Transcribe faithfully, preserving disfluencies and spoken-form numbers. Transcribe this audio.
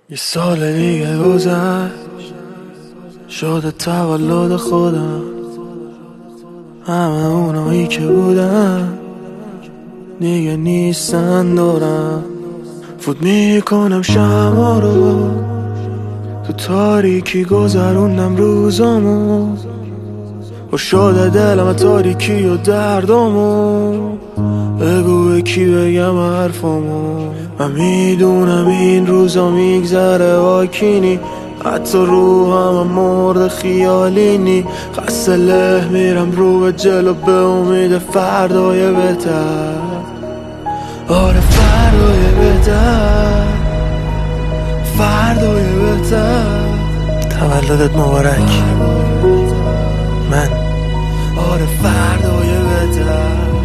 یه سال دیگه گذشت شده تولد خودم. همه اونایی که بودن دیگه نیستن دورم. فوت میکنم شمع رو تو تاریکی، گذروندم روزامو و شده دلم تاریکی و دردامو. بگو به کی بگم حرفامو. من میدونم این روزا میگذره واکینی، حتی روحم مرد خیالینی. خسته له میرم رو به جلو به امید فردای بهتر. آره فردای بهتر، فردای بهتر. تولدت مبارک من. آره فردای بهتر.